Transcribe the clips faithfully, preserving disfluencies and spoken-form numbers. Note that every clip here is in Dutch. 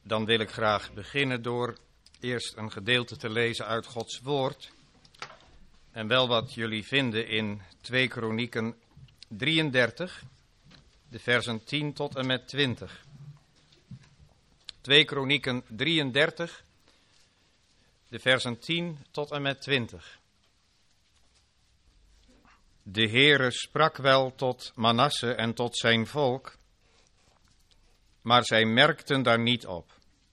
Dan wil ik graag beginnen door eerst een gedeelte te lezen uit Gods woord. En wel wat jullie vinden in twee Kronieken drieëndertig, de versen tien tot en met twintig. twee Kronieken drieëndertig, de versen tien tot en met twintig. De Heere sprak wel tot Manasse en tot zijn volk, maar zij merkten daar niet op.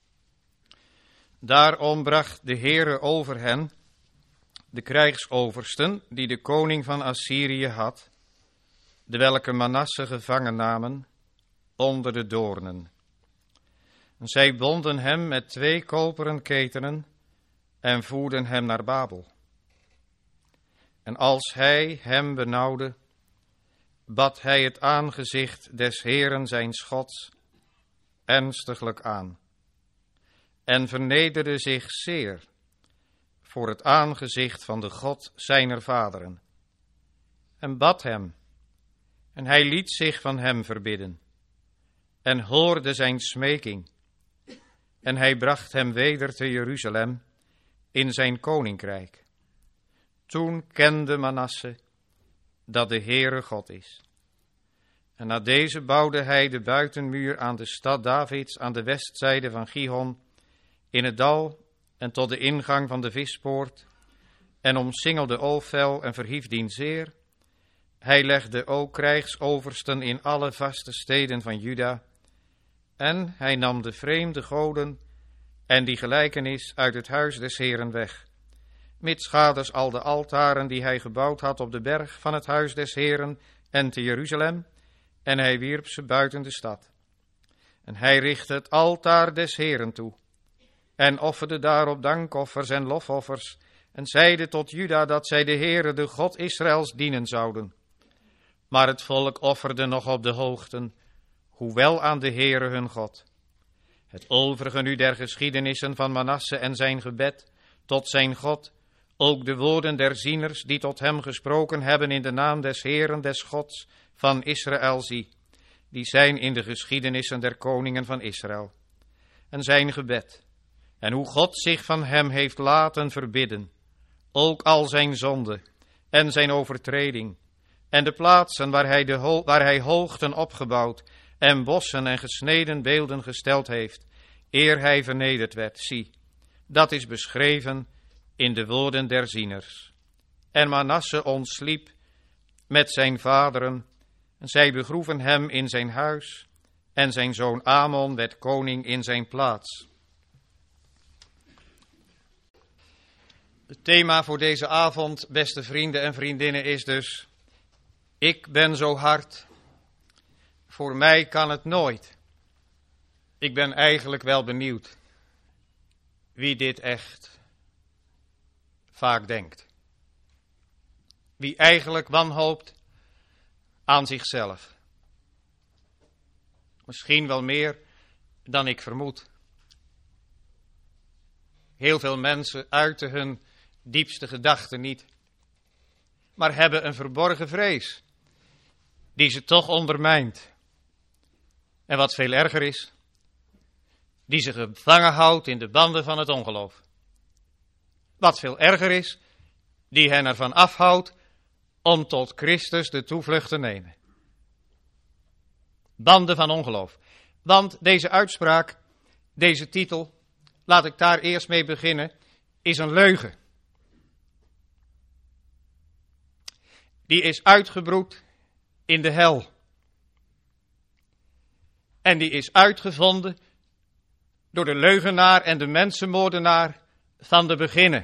Daarom bracht de Heere over hen de krijgsoversten die de koning van Assyrië had, de welke Manasse gevangen namen, onder de doornen. Zij bonden hem met twee koperen ketenen en voerden hem naar Babel. En als hij hem benauwde, bad hij het aangezicht des Heeren zijn Gods ernstiglijk aan en vernederde zich zeer voor het aangezicht van de God zijner vaderen en bad hem en hij liet zich van hem verbidden en hoorde zijn smeking en hij bracht hem weder te Jeruzalem in zijn koninkrijk. Toen kende Manasse dat de Heere God is. En na deze bouwde hij de buitenmuur aan de stad Davids aan de westzijde van Gihon in het dal en tot de ingang van de vispoort en omsingelde Ofel en verhief dien zeer. Hij legde ook krijgsoversten in alle vaste steden van Juda en hij nam de vreemde goden en die gelijkenis uit het huis des Heeren weg, mitsgaders al de altaren die hij gebouwd had op de berg van het huis des Heeren en te Jeruzalem, en hij wierp ze buiten de stad. En hij richtte het altaar des Heeren toe, en offerde daarop dankoffers en lofoffers, en zeide tot Juda dat zij de Heere, de God Israëls, dienen zouden. Maar het volk offerde nog op de hoogten, hoewel aan de Heere hun God. Het overige nu der geschiedenissen van Manasse en zijn gebed tot zijn God, ook de woorden der zieners die tot hem gesproken hebben in de naam des Heeren des Gods van Israël zie, die zijn in de geschiedenissen der koningen van Israël. En zijn gebed, en hoe God zich van hem heeft laten verbidden, ook al zijn zonde en zijn overtreding, en de plaatsen waar hij, de ho- waar hij hoogten opgebouwd en bossen en gesneden beelden gesteld heeft, eer hij vernederd werd, zie, dat is beschreven in de woorden der zieners. En Manasse ontsliep met zijn vaderen, en zij begroeven hem in zijn huis, en zijn zoon Amon werd koning in zijn plaats. Het thema voor deze avond, beste vrienden en vriendinnen, is dus: ik ben zo hard, voor mij kan het nooit. Ik ben eigenlijk wel benieuwd wie dit echt vaak denkt. Wie eigenlijk wanhoopt aan zichzelf. Misschien wel meer dan ik vermoed. Heel veel mensen uiten hun diepste gedachten niet, maar hebben een verborgen vrees die ze toch ondermijnt. En wat veel erger is, die ze gevangen houdt in de banden van het ongeloof. Wat veel erger is, die hen ervan afhoudt om tot Christus de toevlucht te nemen. Banden van ongeloof. Want deze uitspraak, deze titel, laat ik daar eerst mee beginnen, is een leugen. Die is uitgebroed in de hel. En die is uitgevonden door de leugenaar en de mensenmoordenaar van de beginnen.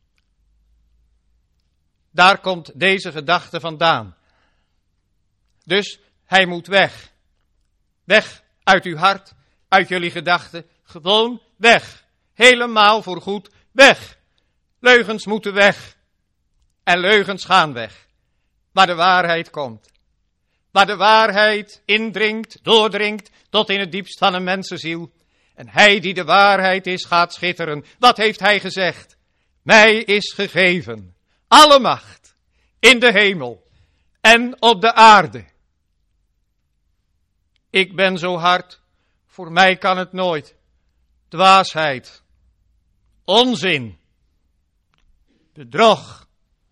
Daar komt deze gedachte vandaan. Dus hij moet weg. Weg uit uw hart, uit jullie gedachten, gewoon weg. Helemaal voorgoed weg. Leugens moeten weg. En leugens gaan weg. Waar de waarheid komt. Waar de waarheid indringt, doordringt tot in het diepst van een mensenziel. En hij die de waarheid is, gaat schitteren. Wat heeft hij gezegd? Mij is gegeven alle macht in de hemel en op de aarde. Ik ben zo hard, voor mij kan het nooit. dwaasheid, onzin, bedrog.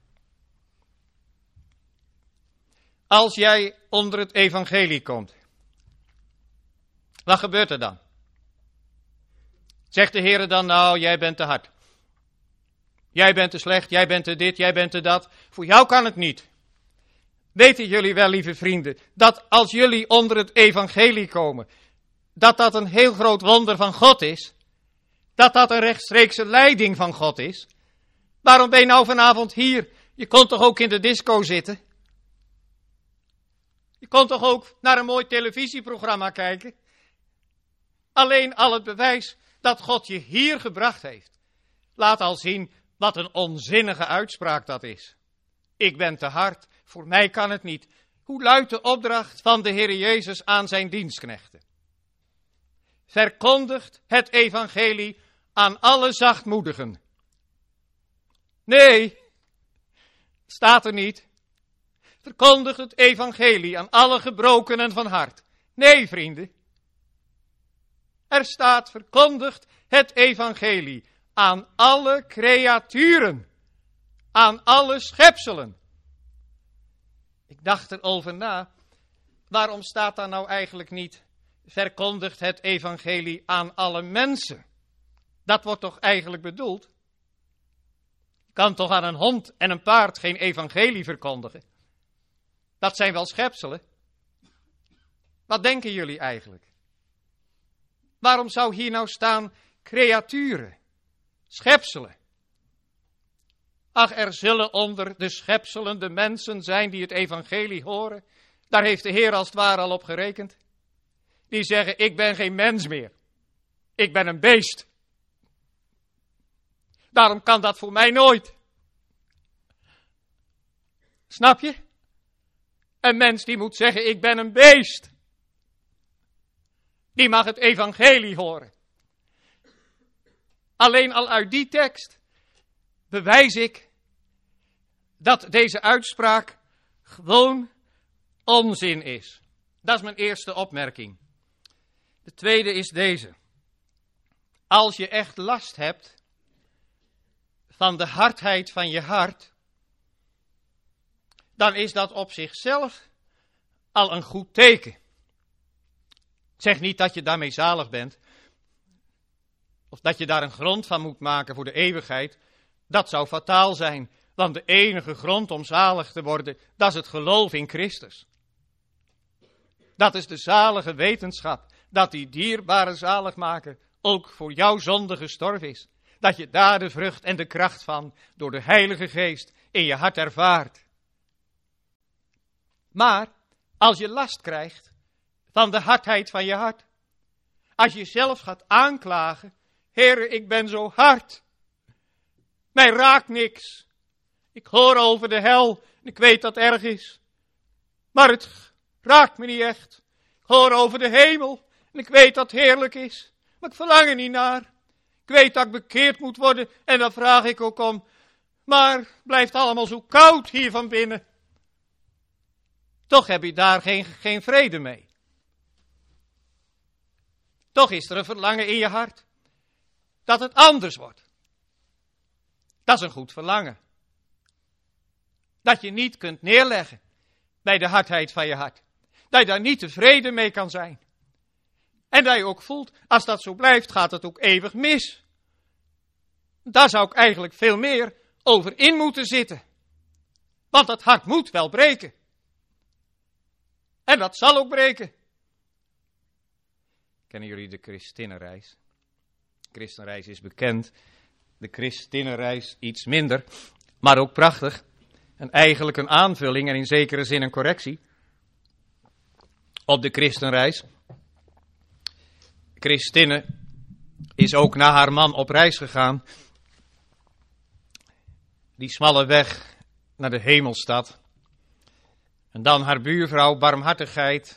Als jij onder het evangelie komt, wat gebeurt er dan? Zegt de Heer dan, nou, jij bent te hard. Jij bent te slecht, jij bent te dit, jij bent te dat. Voor jou kan het niet. Weten jullie wel, lieve vrienden, dat als jullie onder het evangelie komen, dat dat een heel groot wonder van God is? Dat dat een rechtstreekse leiding van God is? Waarom ben je nou vanavond hier? Je kon toch ook in de disco zitten? Je kon toch ook naar een mooi televisieprogramma kijken? Alleen al het bewijs dat God je hier gebracht heeft, laat al zien wat een onzinnige uitspraak dat is. Ik ben te hard, voor mij kan het niet. Hoe luidt de opdracht van de Heer Jezus aan zijn dienstknechten? Verkondigt het evangelie aan alle zachtmoedigen. Nee, staat er niet. Verkondigt het evangelie aan alle gebrokenen van hart. Nee, vrienden. Er staat, verkondigt het evangelie aan alle creaturen, aan alle schepselen. Ik dacht erover na, waarom staat daar nou eigenlijk niet, verkondigt het evangelie aan alle mensen? Dat wordt toch eigenlijk bedoeld? Je kan toch aan een hond en een paard geen evangelie verkondigen? Dat zijn wel schepselen. Wat denken jullie eigenlijk? Waarom zou hier nou staan creaturen, schepselen? Ach, er zullen onder de schepselen de mensen zijn die het evangelie horen. Daar heeft de Heer als het ware al op gerekend. Die zeggen, ik ben geen mens meer. Ik ben een beest. Daarom kan dat voor mij nooit. Snap je? Een mens die moet zeggen, ik ben een beest. Die mag het evangelie horen. Alleen al uit die tekst bewijs ik dat deze uitspraak gewoon onzin is. Dat is mijn eerste opmerking. De tweede is deze. Als je echt last hebt van de hardheid van je hart, dan is dat op zichzelf al een goed teken. Ik zeg niet dat je daarmee zalig bent, of dat je daar een grond van moet maken voor de eeuwigheid. Dat zou fataal zijn, want de enige grond om zalig te worden, dat is het geloof in Christus. Dat is de zalige wetenschap, dat die dierbare zaligmaker ook voor jouw zonde gestorven is. Dat je daar de vrucht en de kracht van door de Heilige Geest in je hart ervaart. Maar als je last krijgt van de hardheid van je hart, als je jezelf gaat aanklagen, Heere, ik ben zo hard, mij raakt niks, ik hoor over de hel en ik weet dat het erg is, maar het raakt me niet echt. Ik hoor over de hemel en ik weet dat het heerlijk is, maar ik verlang er niet naar. Ik weet dat ik bekeerd moet worden en daar vraag ik ook om, maar het blijft allemaal zo koud hier van binnen. Toch heb je daar geen, geen vrede mee. Toch is er een verlangen in je hart dat het anders wordt. Dat is een goed verlangen. Dat je niet kunt neerleggen bij de hardheid van je hart. Dat je daar niet tevreden mee kan zijn. En dat je ook voelt, als dat zo blijft, gaat het ook eeuwig mis. Daar zou ik eigenlijk veel meer over in moeten zitten. Want dat hart moet wel breken. En dat zal ook breken. Kennen jullie de Christinnenreis? De Christenreis is bekend. De Christinnenreis iets minder. Maar ook prachtig. En eigenlijk een aanvulling en in zekere zin een correctie. Op de Christenreis. Christinne is ook na haar man op reis gegaan. Die smalle weg naar de hemelstad. En dan haar buurvrouw, barmhartigheid,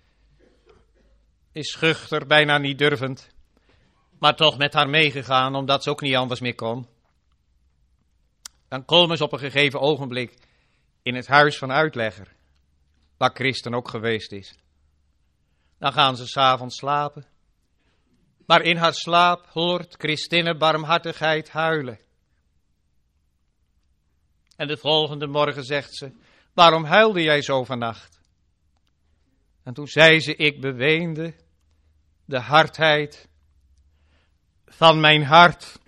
is schuchter, bijna niet durvend, maar toch met haar meegegaan, omdat ze ook niet anders meer kon. Dan komen ze op een gegeven ogenblik in het huis van uitlegger, waar Christen ook geweest is. Dan gaan ze 's avonds slapen. Maar in haar slaap hoort Christinne barmhartigheid huilen. En de volgende morgen zegt ze, waarom huilde jij zo vannacht? En toen zei ze, ik beweende de hardheid van mijn hart.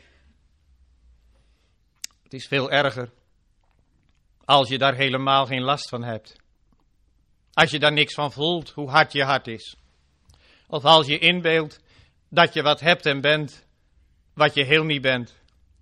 Het is veel erger als je daar helemaal geen last van hebt. Als je daar niks van voelt, hoe hard je hart is. Of als je inbeeldt dat je wat hebt en bent, wat je heel niet bent.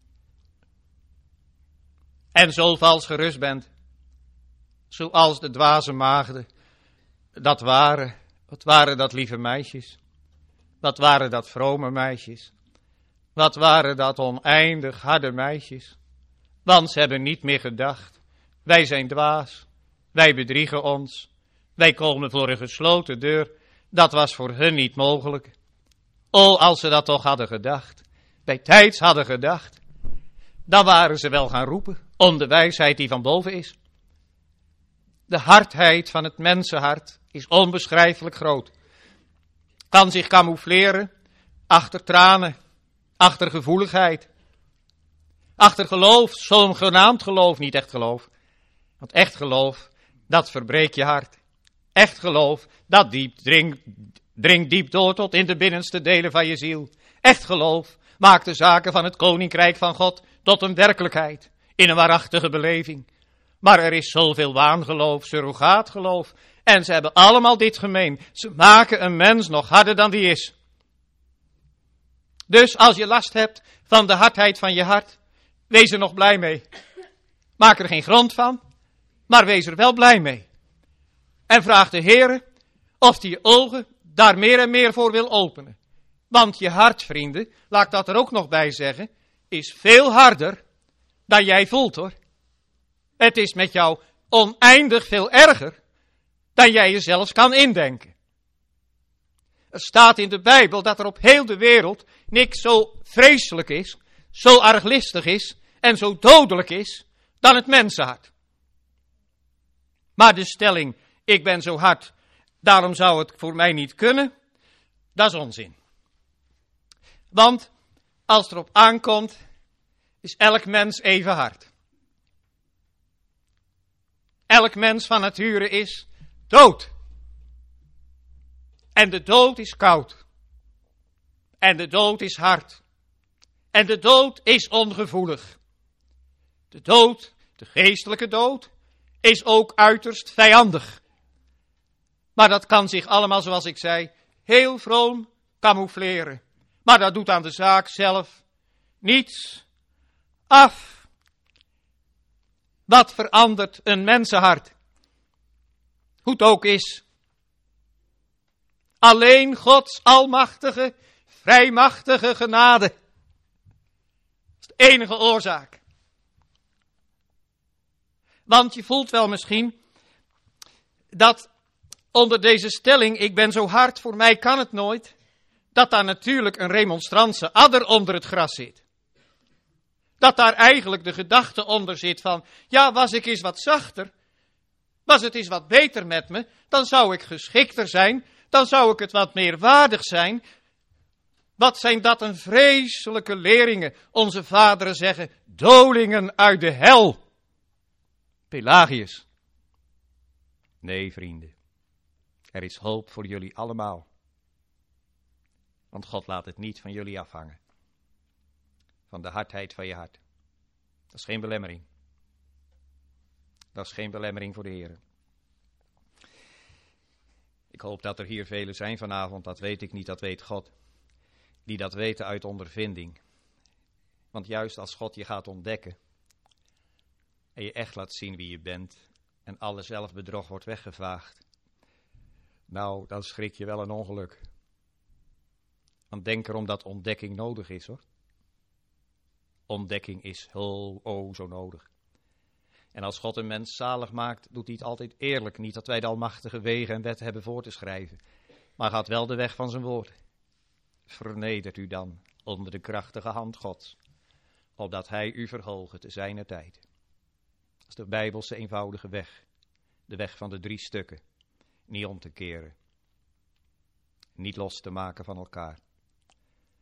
En zo vals gerust bent, zoals de dwaze maagden. Dat waren, wat waren dat lieve meisjes? Wat waren dat vrome meisjes? Wat waren dat oneindig harde meisjes? Want ze hebben niet meer gedacht. Wij zijn dwaas. Wij bedriegen ons. Wij komen voor een gesloten deur. Dat was voor hun niet mogelijk. O, als ze dat toch hadden gedacht. Bij tijds hadden gedacht. Dan waren ze wel gaan roepen om de wijsheid die van boven is. De hardheid van het mensenhart is onbeschrijfelijk groot. Kan zich camoufleren achter tranen, achter gevoeligheid, achter geloof, zogenaamd geloof, niet echt geloof. Want echt geloof, dat verbreekt je hart. Echt geloof, dat diep dringt, dringt diep door tot in de binnenste delen van je ziel. Echt geloof maakt de zaken van het koninkrijk van God tot een werkelijkheid, in een waarachtige beleving. Maar er is zoveel waangeloof, surrogaatgeloof. En ze hebben allemaal dit gemeen. Ze maken een mens nog harder dan die is. Dus als je last hebt van de hardheid van je hart, wees er nog blij mee. Maak er geen grond van, maar wees er wel blij mee. En vraag de Heere of hij je ogen daar meer en meer voor wil openen. Want je hart, vrienden, laat ik dat er ook nog bij zeggen, is veel harder dan jij voelt, hoor. Het is met jou oneindig veel erger dan jij je zelfs kan indenken. Er staat in de Bijbel dat er op heel de wereld niks zo vreselijk is, zo arglistig is en zo dodelijk is dan het mensenhart. Maar de stelling, ik ben zo hard, daarom zou het voor mij niet kunnen, dat is onzin. Want als het erop aankomt, is elk mens even hard. Elk mens van nature is dood. En de dood is koud. En de dood is hard. En de dood is ongevoelig. De dood, de geestelijke dood, is ook uiterst vijandig. Maar dat kan zich allemaal, zoals ik zei, heel vroom camoufleren. Maar dat doet aan de zaak zelf niets af. Wat verandert een mensenhart? Hoe het ook is. Alleen Gods almachtige, vrijmachtige genade. Dat is de enige oorzaak. Want je voelt wel misschien dat onder deze stelling, ik ben zo hard, voor mij kan het nooit, dat daar natuurlijk een remonstrantse adder onder het gras zit. Dat daar eigenlijk de gedachte onder zit van, ja, was ik eens wat zachter, was het eens wat beter met me, dan zou ik geschikter zijn, dan zou ik het wat meer waardig zijn. Wat zijn dat een vreselijke leringen, onze vaderen zeggen, dolingen uit de hel. Pelagius. Nee, vrienden, er is hoop voor jullie allemaal. Want God laat het niet van jullie afhangen. Van de hardheid van je hart. Dat is geen belemmering. Dat is geen belemmering voor de Heer. Ik hoop dat er hier velen zijn vanavond, dat weet ik niet, dat weet God. Die dat weten uit ondervinding. Want juist als God je gaat ontdekken. En je echt laat zien wie je bent. En alle zelfbedrog wordt weggevaagd. Nou, dan schrik je wel een ongeluk. Want denk erom dat ontdekking nodig is, hoor. Ontdekking is oh, oh zo nodig. En als God een mens zalig maakt, doet hij het altijd eerlijk. Niet dat wij de almachtige wegen en wetten hebben voor te schrijven. Maar gaat wel de weg van zijn woord. Vernedert u dan onder de krachtige hand Gods. Opdat hij u verhogen te zijner tijd. Dat is de Bijbelse eenvoudige weg. De weg van de drie stukken. Niet om te keren. Niet los te maken van elkaar.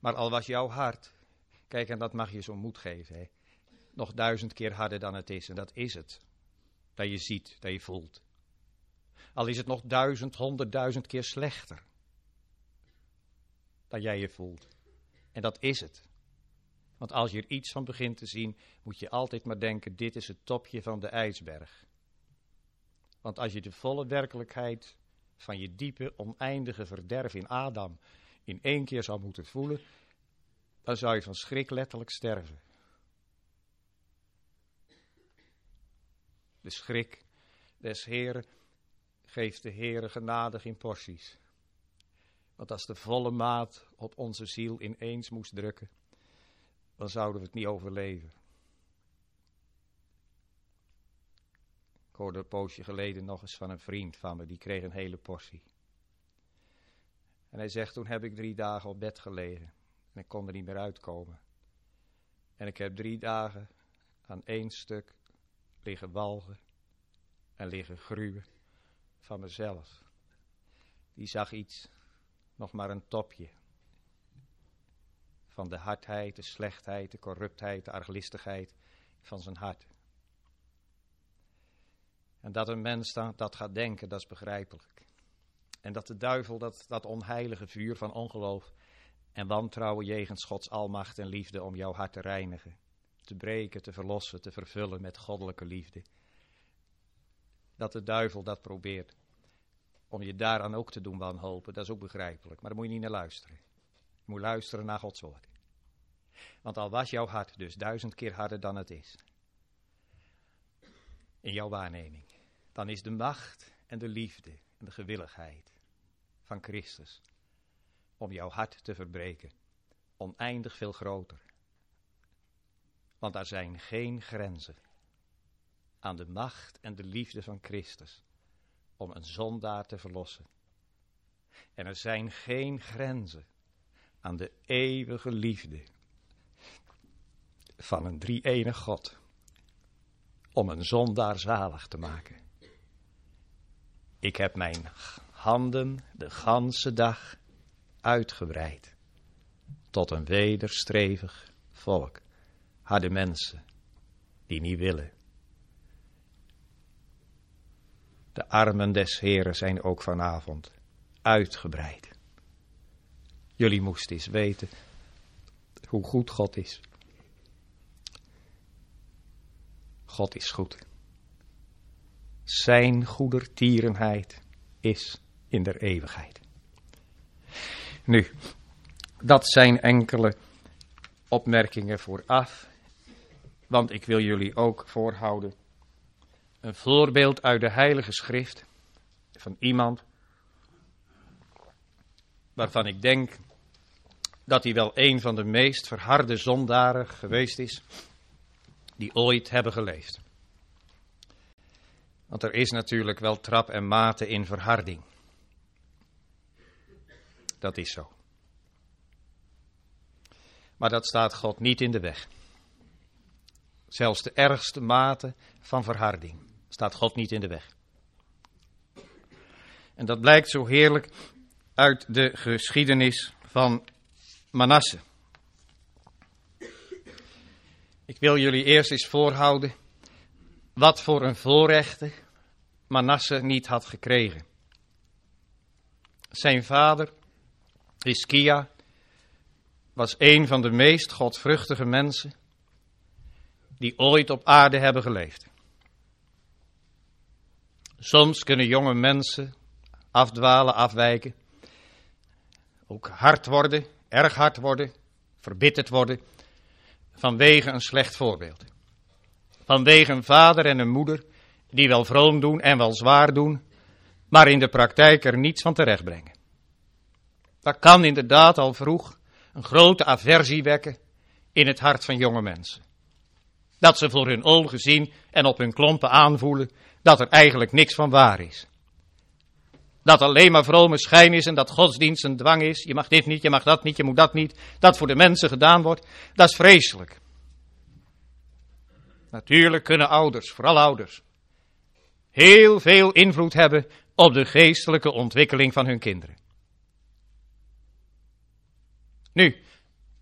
Maar al was jouw hart, kijk, en dat mag je zo moed geven, hè, nog duizend keer harder dan het is. En dat is het. Dat je ziet, dat je voelt. Al is het nog duizend, honderdduizend keer slechter. Dat jij je voelt. En dat is het. Want als je er iets van begint te zien, moet je altijd maar denken, dit is het topje van de ijsberg. Want als je de volle werkelijkheid van je diepe, oneindige verderf in Adam in één keer zou moeten voelen, dan zou je van schrik letterlijk sterven. De schrik des Heeren geeft de Heere genadig in porties. Want als de volle maat op onze ziel ineens moest drukken, dan zouden we het niet overleven. Ik hoorde een poosje geleden nog eens van een vriend van me, die kreeg een hele portie. En hij zegt, toen heb ik drie dagen op bed gelegen en ik kon er niet meer uitkomen. En ik heb drie dagen aan één stuk liggen walgen en liggen gruwen van mezelf. Die zag iets, nog maar een topje, van de hardheid, de slechtheid, de corruptheid, de arglistigheid van zijn hart. En dat een mens dat gaat denken, dat is begrijpelijk. En dat de duivel dat, dat onheilige vuur van ongeloof en wantrouwen jegens Gods almacht en liefde om jouw hart te reinigen, te breken, te verlossen, te vervullen met goddelijke liefde. Dat de duivel dat probeert om je daaraan ook te doen wanhopen, dat is ook begrijpelijk. Maar daar moet je niet naar luisteren. Je moet luisteren naar Gods woord. Want al was jouw hart dus duizend keer harder dan het is, in jouw waarneming, dan is de macht en de liefde en de gewilligheid van Christus om jouw hart te verbreken oneindig veel groter. Want er zijn geen grenzen aan de macht en de liefde van Christus om een zondaar te verlossen. En er zijn geen grenzen aan de eeuwige liefde van een drie-enig God om een zondaar zalig te maken. Ik heb mijn handen de ganse dag uitgebreid tot een wederstrevig volk, harde mensen die niet willen. De armen des Heren zijn ook vanavond uitgebreid. Jullie moesten eens weten hoe goed God is. God is goed. Zijn goedertierenheid is in der eeuwigheid. Nu, dat zijn enkele opmerkingen vooraf, want ik wil jullie ook voorhouden een voorbeeld uit de Heilige Schrift van iemand waarvan ik denk dat hij wel een van de meest verharde zondaren geweest is die ooit hebben geleefd. Want er is natuurlijk wel trap en mate in verharding. Dat is zo. Maar dat staat God niet in de weg. Zelfs de ergste mate van verharding staat God niet in de weg. En dat blijkt zo heerlijk uit de geschiedenis van Manasse. Ik wil jullie eerst eens voorhouden wat voor een voorrechten Manasse niet had gekregen. Zijn vader, Hiskia, was een van de meest godvruchtige mensen die ooit op aarde hebben geleefd. Soms kunnen jonge mensen afdwalen, afwijken, ook hard worden, erg hard worden, verbitterd worden, vanwege een slecht voorbeeld. Vanwege een vader en een moeder die wel vroom doen en wel zwaar doen, maar in de praktijk er niets van terecht brengen. Dat kan inderdaad al vroeg een grote aversie wekken in het hart van jonge mensen. Dat ze voor hun ogen zien en op hun klompen aanvoelen dat er eigenlijk niks van waar is. Dat alleen maar vrome schijn is en dat godsdienst een dwang is. Je mag dit niet, je mag dat niet, je moet dat niet. Dat voor de mensen gedaan wordt, dat is vreselijk. Natuurlijk kunnen ouders, vooral ouders, heel veel invloed hebben op de geestelijke ontwikkeling van hun kinderen. Nu,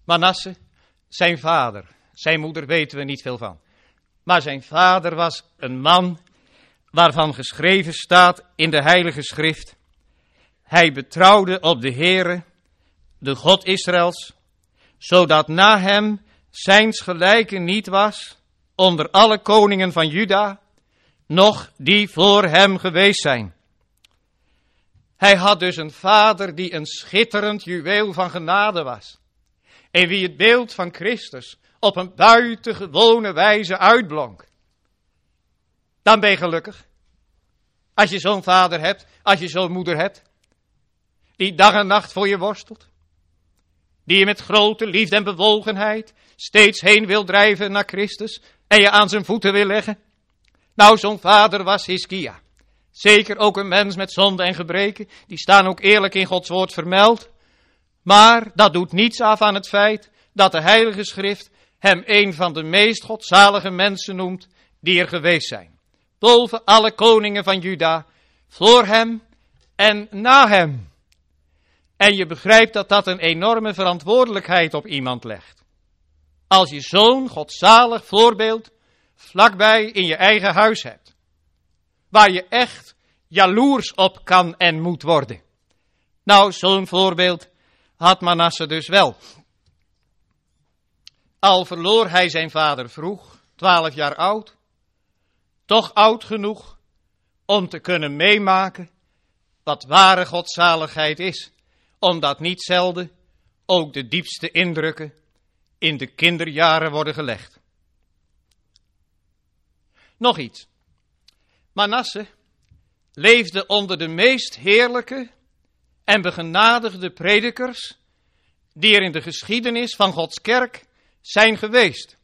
Manasse, zijn vader, zijn moeder weten we niet veel van. Maar zijn vader was een man waarvan geschreven staat in de Heilige Schrift. Hij betrouwde op de Heere, de God Israëls, zodat na hem zijns gelijke niet was onder alle koningen van Juda, noch die voor hem geweest zijn. Hij had dus een vader die een schitterend juweel van genade was, en wie het beeld van Christus op een buitengewone wijze uitblonk. Dan ben je gelukkig, als je zo'n vader hebt, als je zo'n moeder hebt, die dag en nacht voor je worstelt, die je met grote liefde en bewogenheid steeds heen wil drijven naar Christus en je aan zijn voeten wil leggen. Nou, zo'n vader was Hiskia. Zeker ook een mens met zonde en gebreken, die staan ook eerlijk in Gods woord vermeld. Maar dat doet niets af aan het feit dat de Heilige Schrift hem een van de meest godzalige mensen noemt die er geweest zijn. Boven alle koningen van Juda, voor hem en na hem. En je begrijpt dat dat een enorme verantwoordelijkheid op iemand legt. Als je zo'n godzalig voorbeeld vlakbij in je eigen huis hebt, waar je echt jaloers op kan en moet worden. Nou, zo'n voorbeeld had Manasse dus wel. Al verloor hij zijn vader vroeg, twaalf jaar oud, toch oud genoeg om te kunnen meemaken wat ware godzaligheid is, omdat niet zelden ook de diepste indrukken in de kinderjaren worden gelegd. Nog iets. Manasse leefde onder de meest heerlijke en begenadigde predikers die er in de geschiedenis van Gods kerk zijn geweest.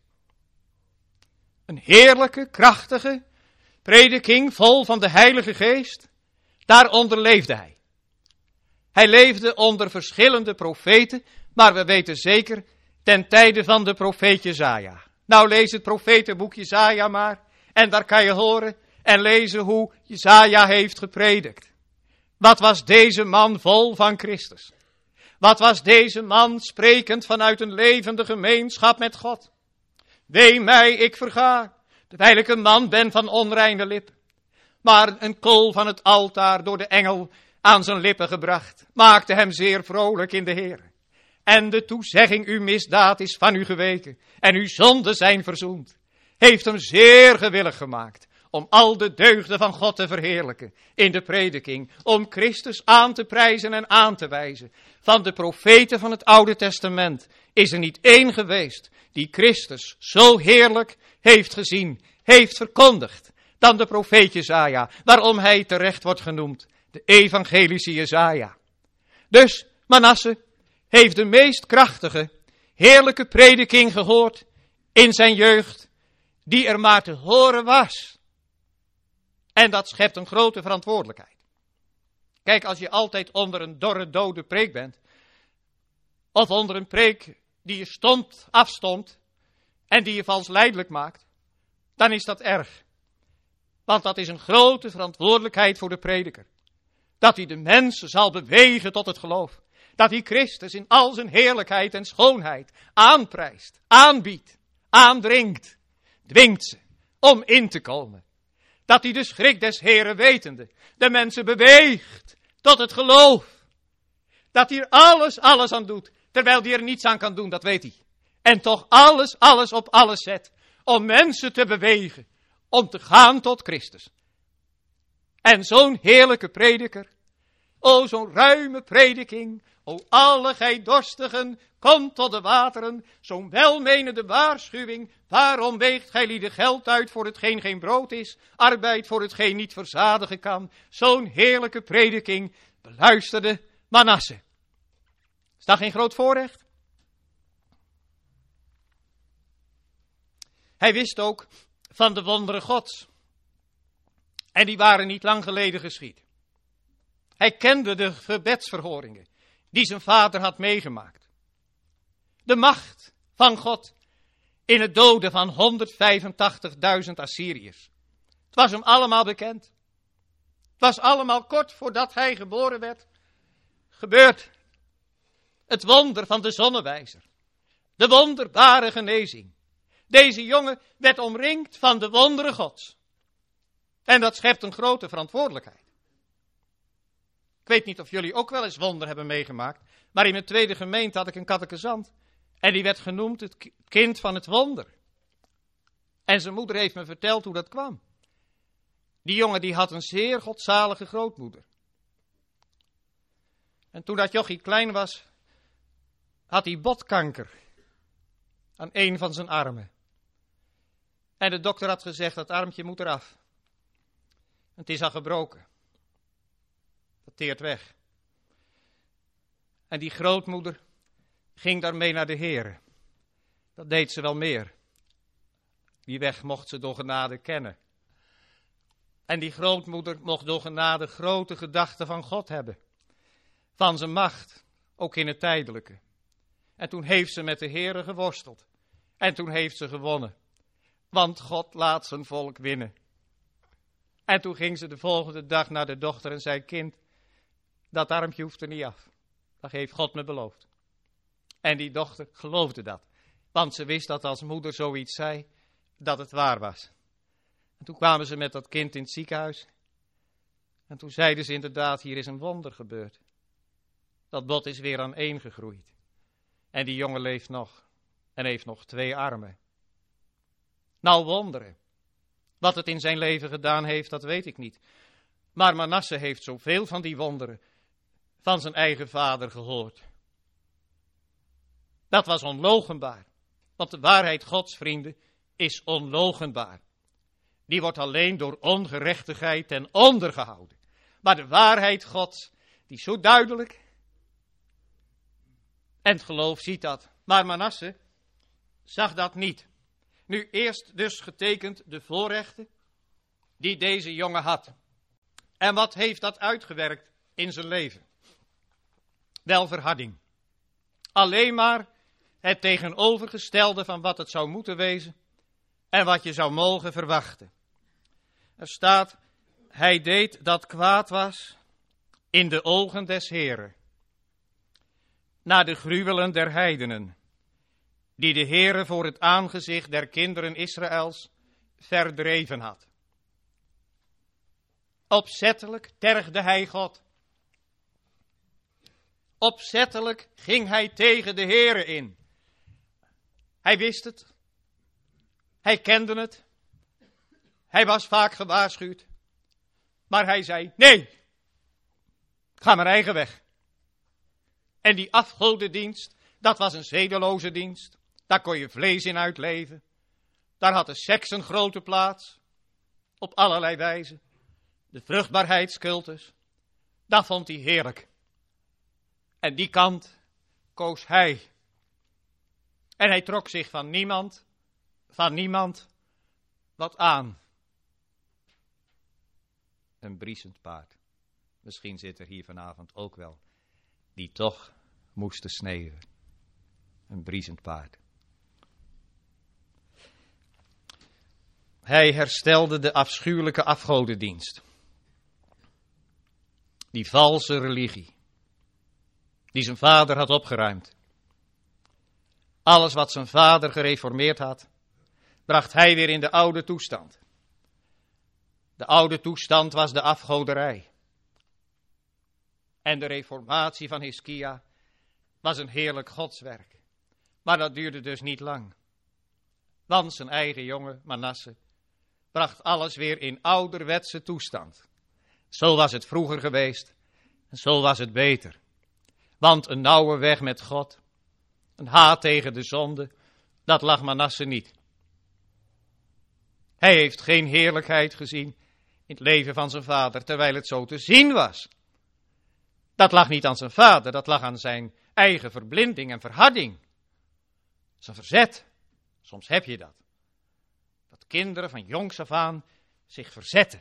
Een heerlijke, krachtige prediking vol van de Heilige Geest, daaronder leefde hij. Hij leefde onder verschillende profeten, maar we weten zeker ten tijde van de profeet Jesaja. Nou, lees het profetenboek Jesaja maar en daar kan je horen en lezen hoe Jesaja heeft gepredikt. Wat was deze man vol van Christus? Wat was deze man sprekend vanuit een levende gemeenschap met God? Wee mij, ik verga, terwijl ik een man ben van onreine lippen. Maar een kool van het altaar door de engel aan zijn lippen gebracht, maakte hem zeer vrolijk in de Heer. En de toezegging, uw misdaad is van u geweken en uw zonden zijn verzoend, heeft hem zeer gewillig gemaakt om al de deugden van God te verheerlijken in de prediking, om Christus aan te prijzen en aan te wijzen. Van de profeten van het Oude Testament is er niet één geweest die Christus zo heerlijk heeft gezien, heeft verkondigd, dan de profeet Jesaja, waarom hij terecht wordt genoemd de evangelische Jesaja. Dus Manasse heeft de meest krachtige, heerlijke prediking gehoord in zijn jeugd, die er maar te horen was. En dat schept een grote verantwoordelijkheid. Kijk, als je altijd onder een dorre dode preek bent, of onder een preek die je stomt, afstomt, en die je vals lijdelijk maakt, dan is dat erg. Want dat is een grote verantwoordelijkheid voor de prediker. Dat hij de mensen zal bewegen tot het geloof. Dat hij Christus in al zijn heerlijkheid en schoonheid aanprijst, aanbiedt, aandringt, dwingt ze om in te komen. Dat hij de schrik des Heren wetende de mensen beweegt tot het geloof. Dat hij er alles, alles aan doet, terwijl hij er niets aan kan doen, dat weet hij. En toch alles, alles op alles zet om mensen te bewegen om te gaan tot Christus. En zo'n heerlijke prediker, o zo'n ruime prediking, o alle gij dorstigen, kom tot de wateren, zo'n welmenende waarschuwing, waarom weegt gij lieden geld uit voor hetgeen geen brood is, arbeid voor hetgeen niet verzadigen kan. Zo'n heerlijke prediking beluisterde Manasse. Is dat geen groot voorrecht? Hij wist ook van de wonderen Gods. En die waren niet lang geleden geschied. Hij kende de gebedsverhoringen die zijn vader had meegemaakt. De macht van God in het doden van honderdvijfentachtigduizend Assyriërs. Het was hem allemaal bekend. Het was allemaal kort voordat hij geboren werd gebeurd. Het wonder van de zonnewijzer. De wonderbare genezing. Deze jongen werd omringd van de wonderen Gods. En dat schept een grote verantwoordelijkheid. Ik weet niet of jullie ook wel eens wonder hebben meegemaakt. Maar in mijn tweede gemeente had ik een catechizant. En die werd genoemd het kind van het wonder. En zijn moeder heeft me verteld hoe dat kwam. Die jongen die had een zeer godzalige grootmoeder. En toen dat jochie klein was, had hij botkanker aan een van zijn armen. En de dokter had gezegd, dat armpje moet eraf. Het is al gebroken. Dat teert weg. En die grootmoeder ging daarmee naar de Heere. Dat deed ze wel meer. Die weg mocht ze door genade kennen. En die grootmoeder mocht door genade grote gedachten van God hebben. Van zijn macht, ook in het tijdelijke. En toen heeft ze met de Heere geworsteld. En toen heeft ze gewonnen. Want God laat zijn volk winnen. En toen ging ze de volgende dag naar de dochter en zei, kind, dat armpje hoeft er niet af. Dat heeft God me beloofd. En die dochter geloofde dat. Want ze wist dat als moeder zoiets zei, dat het waar was. En toen kwamen ze met dat kind in het ziekenhuis. En toen zeiden ze inderdaad, hier is een wonder gebeurd. Dat bot is weer aan één gegroeid. En die jongen leeft nog. En heeft nog twee armen. Nou, wonderen. Wat het in zijn leven gedaan heeft, dat weet ik niet. Maar Manasse heeft zoveel van die wonderen van zijn eigen vader gehoord. Dat was onloochenbaar. Want de waarheid Gods, vrienden, is onloochenbaar. Die wordt alleen door ongerechtigheid ten onder gehouden. Maar de waarheid Gods, die is zo duidelijk. En het geloof ziet dat. Maar Manasse zag dat niet. Nu eerst dus getekend de voorrechten die deze jongen had. En wat heeft dat uitgewerkt in zijn leven? Wel verharding. Alleen maar het tegenovergestelde van wat het zou moeten wezen en wat je zou mogen verwachten. Er staat, hij deed dat kwaad was in de ogen des Heeren, naar de gruwelen der heidenen, die de Heere voor het aangezicht der kinderen Israëls verdreven had. Opzettelijk tergde hij God. Opzettelijk ging hij tegen de Heere in. Hij wist het. Hij kende het. Hij was vaak gewaarschuwd. Maar hij zei, nee, ik ga mijn eigen weg. En die afgodendienst, dat was een zedeloze dienst. Daar kon je vlees in uitleven. Daar had de seks een grote plaats. Op allerlei wijze. De vruchtbaarheidscultus. Dat vond hij heerlijk. En die kant koos hij. En hij trok zich van niemand, van niemand, wat aan. Een briesend paard. Misschien zit er hier vanavond ook wel. Die toch moesten sneeuwen. Een briesend paard. Hij herstelde de afschuwelijke afgodendienst. Die valse religie. Die zijn vader had opgeruimd. Alles wat zijn vader gereformeerd had, bracht hij weer in de oude toestand. De oude toestand was de afgoderij. En de reformatie van Hiskia was een heerlijk godswerk. Maar dat duurde dus niet lang. Want zijn eigen jongen, Manasse, bracht alles weer in ouderwetse toestand. Zo was het vroeger geweest en zo was het beter. Want een nauwe weg met God, een haat tegen de zonde, dat lag Manasse niet. Hij heeft geen heerlijkheid gezien in het leven van zijn vader, terwijl het zo te zien was. Dat lag niet aan zijn vader, dat lag aan zijn eigen verblinding en verharding. Zijn verzet. Soms heb je dat. Dat kinderen van jongs af aan zich verzetten.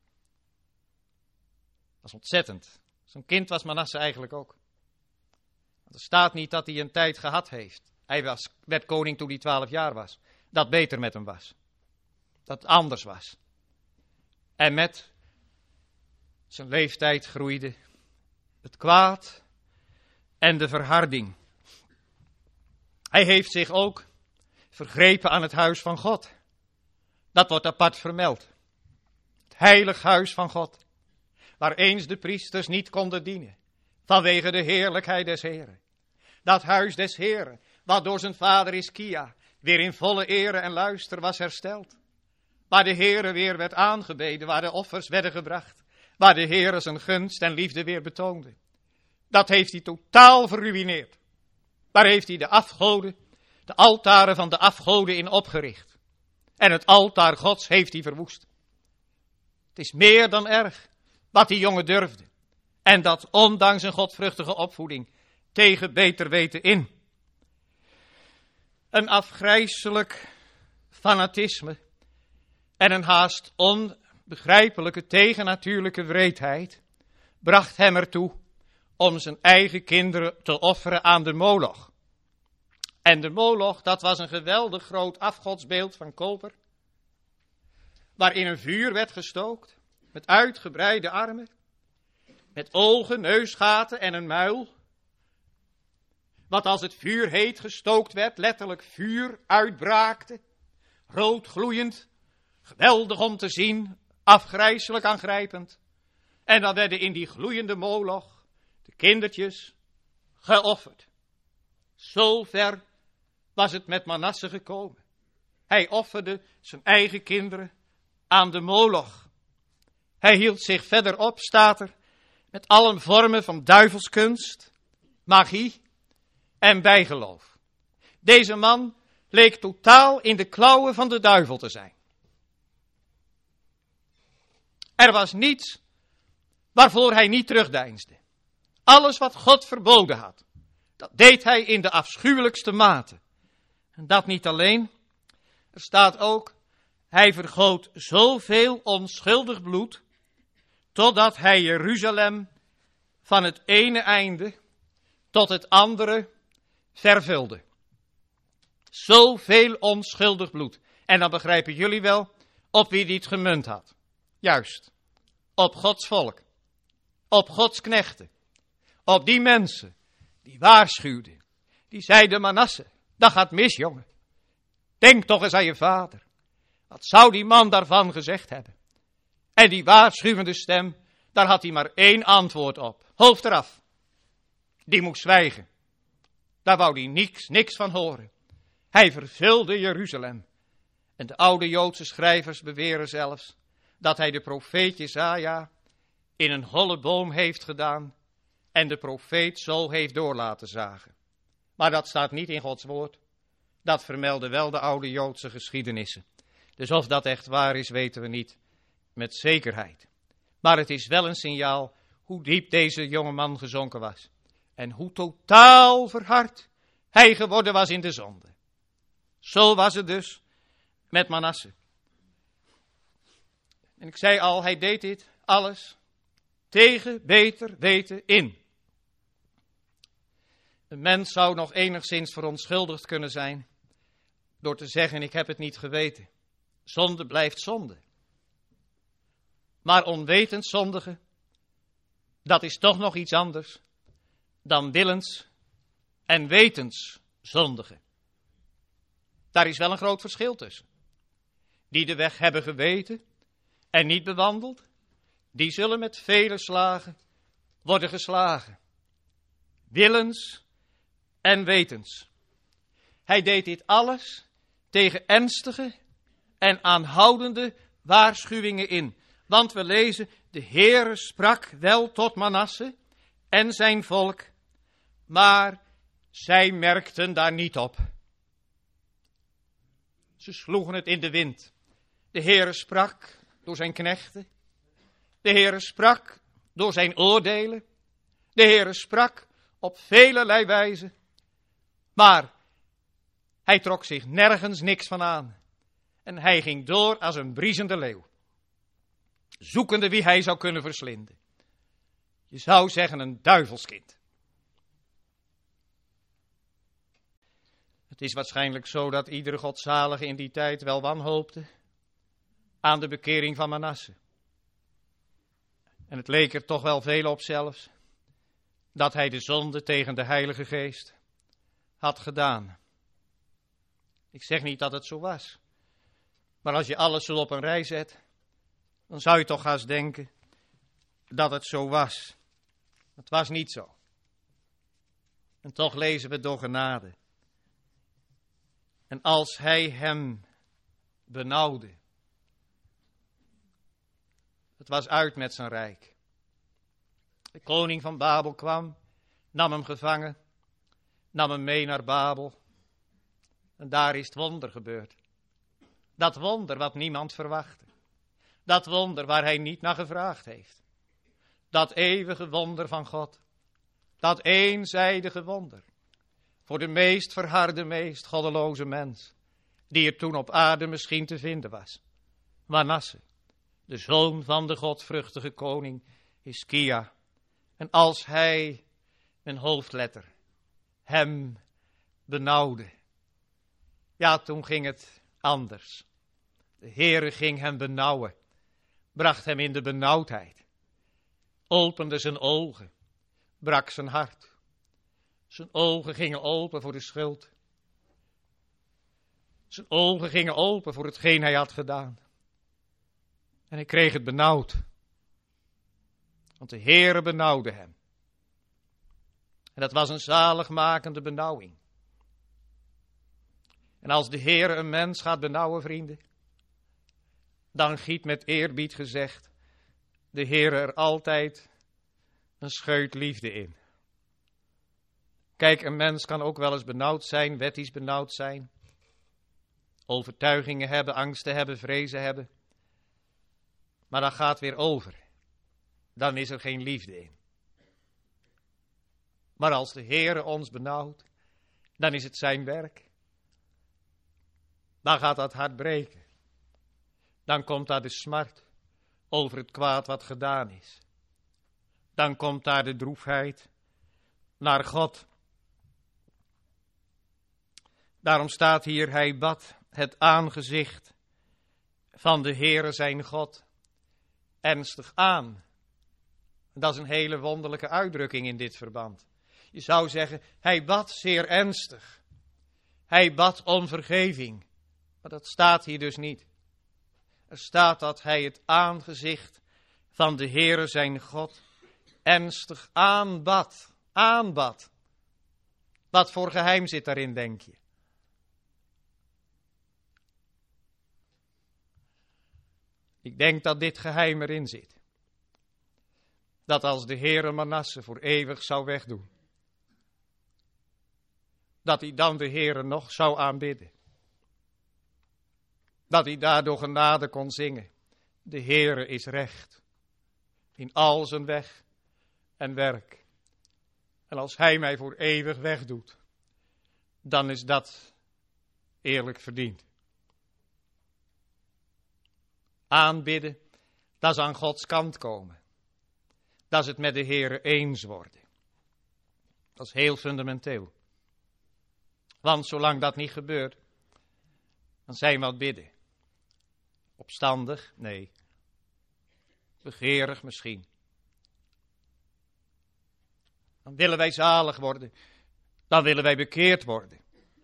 Dat is ontzettend. Zo'n kind was Manasse eigenlijk ook. Want er staat niet dat hij een tijd gehad heeft. Hij was, werd koning toen hij twaalf jaar was. Dat beter met hem was. Dat het anders was. En met zijn leeftijd groeide het kwaad en de verharding. Hij heeft zich ook vergrepen aan het huis van God. Dat wordt apart vermeld. Het heilig huis van God. Waar eens de priesters niet konden dienen. Vanwege de heerlijkheid des Heren. Dat huis des Heren, wat door zijn vader Hiskia weer in volle ere en luister was hersteld. Waar de Heere weer werd aangebeden, waar de offers werden gebracht. Waar de Heere zijn gunst en liefde weer betoonde. Dat heeft hij totaal verruïneerd. Daar heeft hij de afgoden, de altaren van de afgoden in opgericht. En het altaar Gods heeft hij verwoest. Het is meer dan erg wat die jongen durfde. En dat ondanks een godvruchtige opvoeding tegen beter weten in. Een afgrijselijk fanatisme en een haast onbegrijpelijke tegennatuurlijke wreedheid bracht hem ertoe om zijn eigen kinderen te offeren aan de Moloch. En de Moloch, dat was een geweldig groot afgodsbeeld van koper, waarin een vuur werd gestookt, met uitgebreide armen, met ogen, neusgaten en een muil, wat als het vuur heet gestookt werd, letterlijk vuur uitbraakte, rood gloeiend, geweldig om te zien, afgrijselijk aangrijpend. En dan werden in die gloeiende Moloch de kindertjes geofferd. Zo ver was het met Manasse gekomen. Hij offerde zijn eigen kinderen aan de Moloch. Hij hield zich verder op, staat er, met alle vormen van duivelskunst, magie en bijgeloof. Deze man leek totaal in de klauwen van de duivel te zijn. Er was niets waarvoor hij niet terugdeinsde. Alles wat God verboden had, dat deed hij in de afschuwelijkste mate. En dat niet alleen. Er staat ook, hij vergoot zoveel onschuldig bloed, totdat hij Jeruzalem van het ene einde tot het andere vervulde. Zoveel onschuldig bloed. En dan begrijpen jullie wel op wie die het gemunt had. Juist, op Gods volk. Op Gods knechten. Op die mensen die waarschuwden. Die zeiden, Manasse, dat gaat mis, jongen. Denk toch eens aan je vader. Wat zou die man daarvan gezegd hebben? En die waarschuwende stem, daar had hij maar één antwoord op. Hoofd eraf. Die moest zwijgen. Daar wou hij niks, niks van horen. Hij vervulde Jeruzalem. En de oude Joodse schrijvers beweren zelfs dat hij de profeet Jesaja in een holle boom heeft gedaan en de profeet zo heeft door laten zagen. Maar dat staat niet in Gods woord. Dat vermelden wel de oude Joodse geschiedenissen. Dus of dat echt waar is, weten we niet met zekerheid. Maar het is wel een signaal hoe diep deze jonge man gezonken was. En hoe totaal verhard hij geworden was in de zonde. Zo was het dus met Manasse. En ik zei al, hij deed dit alles tegen beter weten in. Een mens zou nog enigszins verontschuldigd kunnen zijn door te zeggen, ik heb het niet geweten. Zonde blijft zonde. Maar onwetend zondigen, dat is toch nog iets anders dan willens en wetens zondigen. Daar is wel een groot verschil tussen. Die de weg hebben geweten en niet bewandeld, die zullen met vele slagen worden geslagen. Willens en wetens. Hij deed dit alles tegen ernstige en aanhoudende waarschuwingen in. Want we lezen, de Heere sprak wel tot Manasse en zijn volk, maar zij merkten daar niet op. Ze sloegen het in de wind. De Heere sprak door zijn knechten. De Heere sprak door zijn oordelen. De Heere sprak op velelei wijze. Maar hij trok zich nergens niks van aan. En hij ging door als een briesende leeuw. Zoekende wie hij zou kunnen verslinden. Je zou zeggen een duivelskind. Het is waarschijnlijk zo dat iedere godzalige in die tijd wel wanhoopte aan de bekering van Manasse. En het leek er toch wel veel op zelfs dat hij de zonde tegen de Heilige Geest had gedaan. Ik zeg niet dat het zo was. Maar als je alles zo op een rij zet, dan zou je toch haast denken dat het zo was. Het was niet zo. En toch lezen we door genade. En als hij hem benauwde, het was uit met zijn rijk. De koning van Babel kwam, nam hem gevangen, nam hem mee naar Babel. En daar is het wonder gebeurd. Dat wonder wat niemand verwachtte. Dat wonder waar hij niet naar gevraagd heeft. Dat eeuwige wonder van God. Dat eenzijdige wonder. Voor de meest verharde, meest goddeloze mens. Die er toen op aarde misschien te vinden was. Manasse, de zoon van de godvruchtige koning Hiskia. En als hij, een hoofdletter, hem benauwde. Ja, toen ging het anders. De Heere ging hem benauwen. Bracht hem in de benauwdheid. Opende zijn ogen. Brak zijn hart. Zijn ogen gingen open voor de schuld. Zijn ogen gingen open voor hetgeen hij had gedaan. En hij kreeg het benauwd. Want de Heere benauwde hem. En dat was een zaligmakende benauwing. En als de Heere een mens gaat benauwen, vrienden, dan giet met eerbied gezegd de Heere er altijd een scheut liefde in. Kijk, een mens kan ook wel eens benauwd zijn, wettisch benauwd zijn. Overtuigingen hebben, angsten hebben, vrezen hebben. Maar dat gaat weer over. Dan is er geen liefde in. Maar als de Heere ons benauwt, dan is het zijn werk. Dan gaat dat hart breken. Dan komt daar de smart over het kwaad wat gedaan is. Dan komt daar de droefheid naar God. Daarom staat hier, hij bad het aangezicht van de Heere zijn God ernstig aan. Dat is een hele wonderlijke uitdrukking in dit verband. Je zou zeggen, hij bad zeer ernstig. Hij bad om vergeving. Maar dat staat hier dus niet. Er staat dat hij het aangezicht van de Heere zijn God ernstig aanbad. Aanbad. Wat voor geheim zit daarin, denk je? Ik denk dat dit geheim erin zit. Dat als de Heere Manasse voor eeuwig zou wegdoen, dat hij dan de Heere nog zou aanbidden. Dat hij daardoor genade kon zingen. De Heere is recht. In al zijn weg en werk. En als hij mij voor eeuwig wegdoet, dan is dat eerlijk verdiend. Aanbidden, dat is aan Gods kant komen. Dat is het met de Heere eens worden. Dat is heel fundamenteel. Want zolang dat niet gebeurt, dan zijn we aan het bidden. Opstandig? Nee. Begeerig misschien. Dan willen wij zalig worden. Dan willen wij bekeerd worden.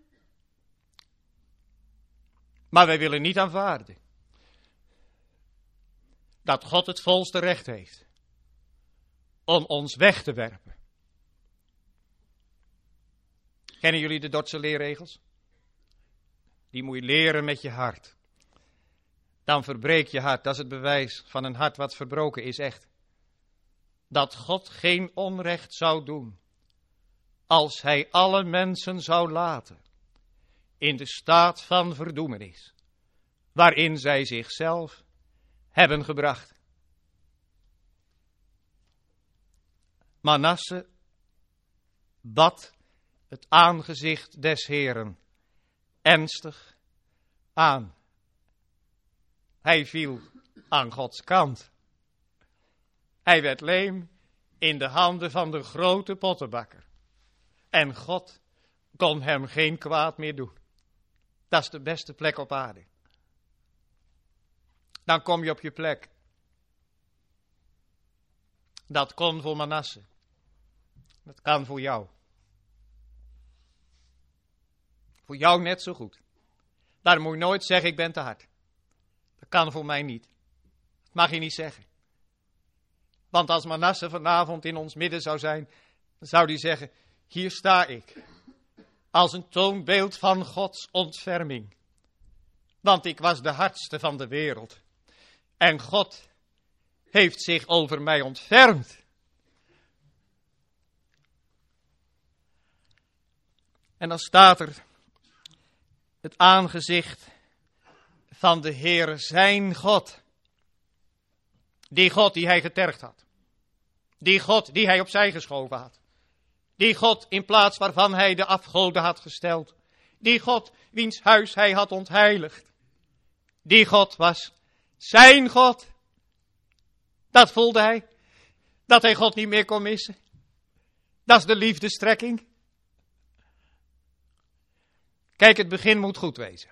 Maar wij willen niet aanvaarden dat God het volste recht heeft om ons weg te werpen. Kennen jullie de Dordtse leerregels? Die moet je leren met je hart. Dan verbreek je hart. Dat is het bewijs van een hart wat verbroken is, echt. Dat God geen onrecht zou doen als hij alle mensen zou laten in de staat van verdoemenis waarin zij zichzelf hebben gebracht. Manasse bad het aangezicht des Heeren ernstig aan. Hij viel aan Gods kant. Hij werd leem in de handen van de grote pottenbakker. En God kon hem geen kwaad meer doen. Dat is de beste plek op aarde. Dan kom je op je plek. Dat kon voor Manasse. Dat kan voor jou. Voor jou net zo goed. Daar moet je nooit zeggen, ik ben te hard. Dat kan voor mij niet. Dat mag je niet zeggen. Want als Manasse vanavond in ons midden zou zijn, dan zou hij zeggen, hier sta ik. Als een toonbeeld van Gods ontferming. Want ik was de hardste van de wereld. En God heeft zich over mij ontfermd. En dan staat er het aangezicht van de Heere zijn God. Die God die hij getergd had. Die God die hij opzij geschoven had. Die God in plaats waarvan hij de afgoden had gesteld. Die God wiens huis hij had ontheiligd. Die God was zijn God. Dat voelde hij. Dat hij God niet meer kon missen. Dat is de liefdestrekking. Kijk, het begin moet goed wezen.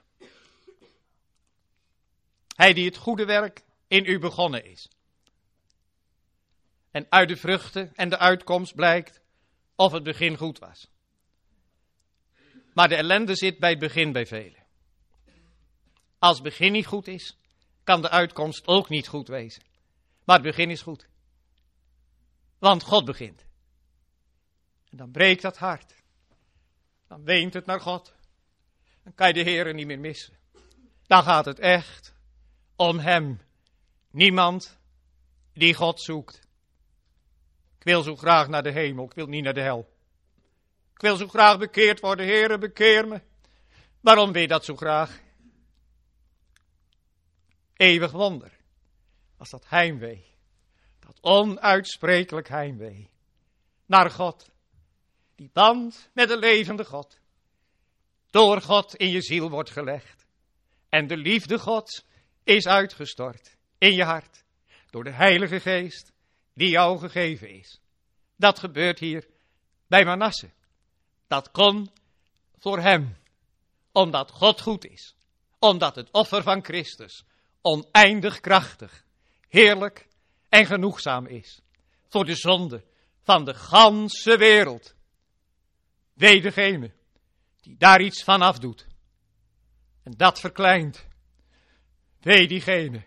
Hij die het goede werk in u begonnen is. En uit de vruchten en de uitkomst blijkt of het begin goed was. Maar de ellende zit bij het begin bij velen. Als het begin niet goed is, kan de uitkomst ook niet goed wezen. Maar het begin is goed. Want God begint. En dan breekt dat hart. Dan weent het naar God. Dan kan je de Heere niet meer missen. Dan gaat het echt om hem. Niemand die God zoekt. Ik wil zo graag naar de hemel, ik wil niet naar de hel. Ik wil zo graag bekeerd worden, Heere, bekeer me. Waarom wil je dat zo graag? Eeuwig wonder. Als dat heimwee, dat onuitsprekelijk heimwee. Naar God. Die band met de levende God. Door God in je ziel wordt gelegd. En de liefde Gods is uitgestort in je hart. Door de Heilige Geest die jou gegeven is. Dat gebeurt hier bij Manasse. Dat kon voor hem. Omdat God goed is. Omdat het offer van Christus oneindig krachtig, heerlijk en genoegzaam is. Voor de zonde van de ganse wereld. Wee degene die daar iets van afdoet. En dat verkleint. Wee diegene.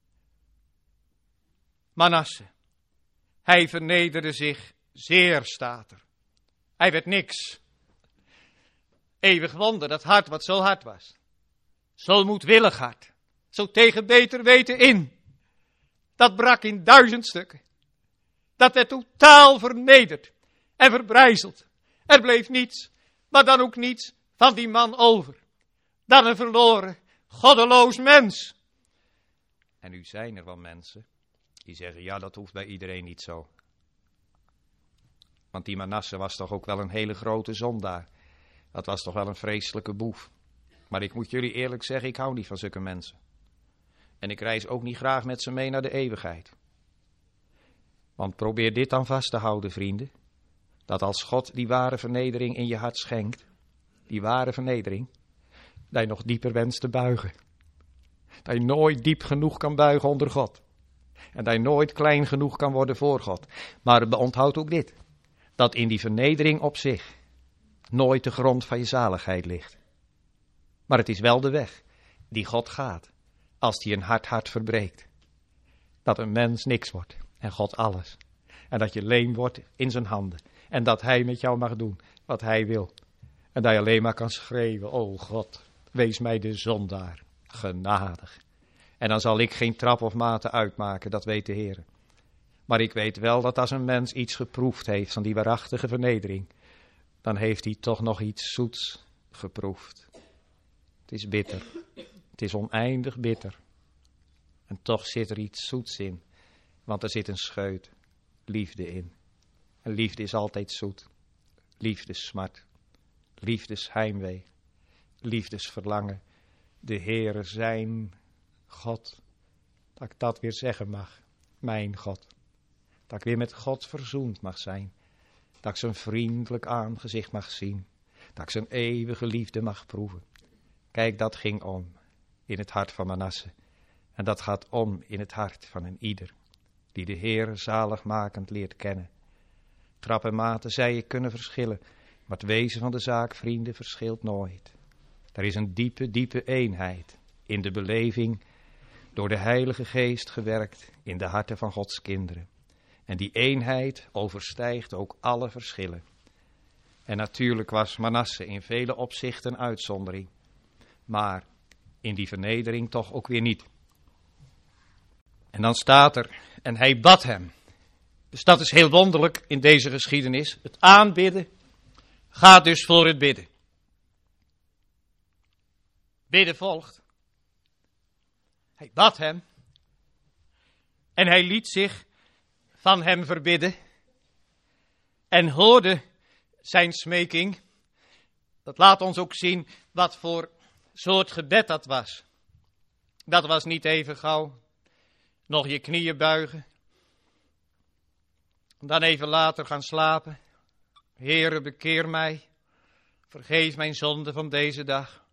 Manasse. Hij vernederde zich zeer, staat er. Hij werd niks. Eeuwig wonder, dat hart wat zo hard was. Zo moedwillig hart. Zo tegen beter weten in. Dat brak in duizend stukken. Dat werd totaal vernederd en verbrijzeld. Er bleef niets, maar dan ook niets van die man over. Dan een verloren, goddeloos mens. En nu zijn er wel mensen die zeggen, ja, dat hoeft bij iedereen niet zo. Want die Manasse was toch ook wel een hele grote zondaar. Dat was toch wel een vreselijke boef. Maar ik moet jullie eerlijk zeggen, ik hou niet van zulke mensen. En ik reis ook niet graag met ze mee naar de eeuwigheid. Want probeer dit dan vast te houden, vrienden. Dat als God die ware vernedering in je hart schenkt, die ware vernedering, dat je nog dieper wenst te buigen. Dat je nooit diep genoeg kan buigen onder God. En dat je nooit klein genoeg kan worden voor God. Maar onthoud ook dit. Dat in die vernedering op zich nooit de grond van je zaligheid ligt. Maar het is wel de weg die God gaat als hij een hard hart verbreekt. Dat een mens niks wordt en God alles. En dat je leem wordt in zijn handen. En dat hij met jou mag doen wat hij wil. En dat je alleen maar kan schreeuwen, o God, wees mij de zondaar genadig. En dan zal ik geen trap of mate uitmaken, dat weet de Heer. Maar ik weet wel dat als een mens iets geproefd heeft van die waarachtige vernedering, dan heeft hij toch nog iets zoets geproefd. Het is bitter. Het is oneindig bitter. En toch zit er iets zoets in. Want er zit een scheut liefde in. En liefde is altijd zoet. Liefdessmart. Liefdesheimwee. Liefdesverlangen. De Heere zijn God. Dat ik dat weer zeggen mag. Mijn God. Dat ik weer met God verzoend mag zijn. Dat ik zijn vriendelijk aangezicht mag zien. Dat ik zijn eeuwige liefde mag proeven. Kijk, dat ging om in het hart van Manasse. En dat gaat om in het hart van een ieder. Die de Heer zaligmakend leert kennen. Trap en maten, zij je kunnen verschillen. Maar het wezen van de zaak, vrienden, verschilt nooit. Er is een diepe, diepe eenheid in de beleving door de Heilige Geest gewerkt in de harten van Gods kinderen. En die eenheid overstijgt ook alle verschillen. En natuurlijk was Manasse in vele opzichten uitzondering, maar in die vernedering toch ook weer niet. En dan staat er, en hij bad hem. Dus dat is heel wonderlijk in deze geschiedenis. Het aanbidden gaat dus voor het bidden. Bidden volgt. Hij bad hem. En hij liet zich van hem verbidden. En hoorde zijn smeking. Dat laat ons ook zien wat voor soort gebed dat was. Dat was niet even gauw. Nog je knieën buigen. Dan even later gaan slapen. Heere, bekeer mij. Vergeef mijn zonde van deze dag.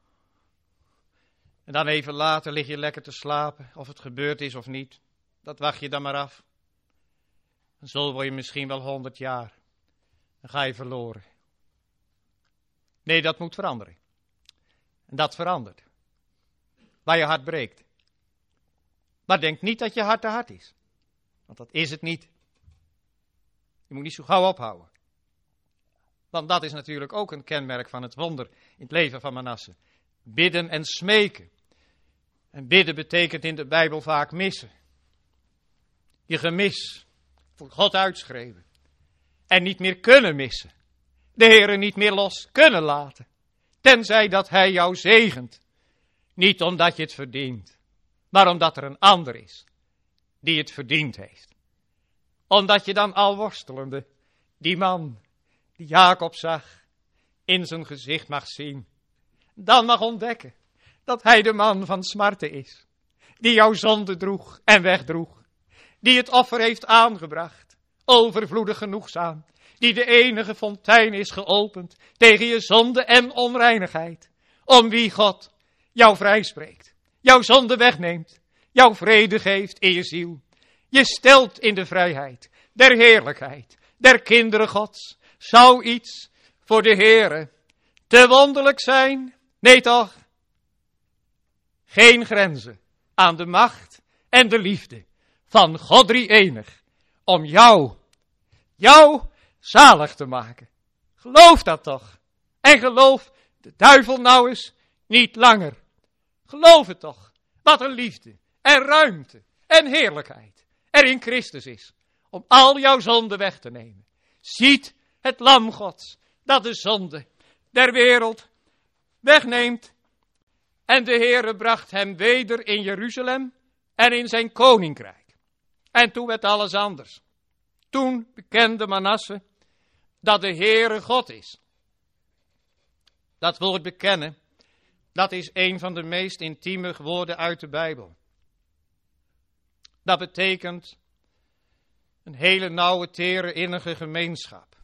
En dan even later lig je lekker te slapen. Of het gebeurd is of niet. Dat wacht je dan maar af. En zo word je misschien wel honderd jaar. Dan ga je verloren. Nee, dat moet veranderen. En dat verandert. Waar je hart breekt. Maar denk niet dat je hart te hard is. Want dat is het niet. Je moet niet zo gauw ophouden. Want dat is natuurlijk ook een kenmerk van het wonder in het leven van Manasse. Bidden en smeken. En bidden betekent in de Bijbel vaak missen. Je gemis voor God uitschreeuwen. En niet meer kunnen missen. De Heere niet meer los kunnen laten. Tenzij dat Hij jou zegent. Niet omdat je het verdient. Maar omdat er een ander is. Die het verdiend heeft. Omdat je dan al worstelende. Die man die Jacob zag. In zijn gezicht mag zien. Dan mag ontdekken. Dat hij de man van smarten is. Die jouw zonde droeg en wegdroeg. Die het offer heeft aangebracht. Overvloedig genoegzaam. Die de enige fontein is geopend. Tegen je zonde en onreinigheid. Om wie God jou vrijspreekt. Jouw zonde wegneemt. Jou vrede geeft in je ziel. Je stelt in de vrijheid. Der heerlijkheid. Der kinderen Gods. Zou iets voor de Heere te wonderlijk zijn? Nee toch? Geen grenzen aan de macht en de liefde van God drie-enig. Om jou, jou zalig te maken. Geloof dat toch. En geloof de duivel nou eens niet langer. Geloof het toch. Wat een liefde en ruimte en heerlijkheid er in Christus is. Om al jouw zonde weg te nemen. Ziet het lam Gods dat de zonde der wereld wegneemt. En de Heere bracht hem weder in Jeruzalem en in zijn koninkrijk. En toen werd alles anders. Toen bekende Manasse dat de Heere God is. Dat woord bekennen, dat is een van de meest intieme woorden uit de Bijbel. Dat betekent een hele nauwe, tere, innige gemeenschap.